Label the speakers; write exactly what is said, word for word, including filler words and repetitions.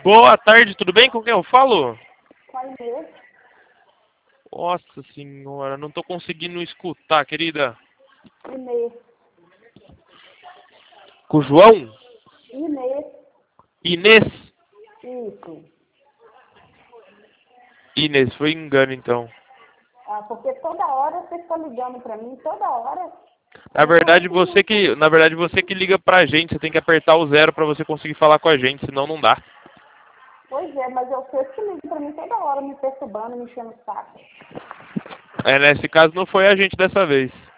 Speaker 1: Boa tarde, tudo bem? Com quem eu falo?
Speaker 2: Com a Inês.
Speaker 1: Nossa senhora, não tô conseguindo escutar, querida.
Speaker 2: Inês.
Speaker 1: Com o João?
Speaker 2: Inês.
Speaker 1: Inês?
Speaker 2: Isso.
Speaker 1: Inês, foi engano então.
Speaker 2: Ah, porque toda hora você está ligando para mim, toda hora.
Speaker 1: Na verdade, você que, na verdade, você que liga pra gente, você tem que apertar o zero pra você conseguir falar com a gente, senão não dá.
Speaker 2: Pois é, mas eu sei que liga para mim toda hora, me perturbando, me enchendo o saco.
Speaker 1: É, nesse caso não foi a gente dessa vez.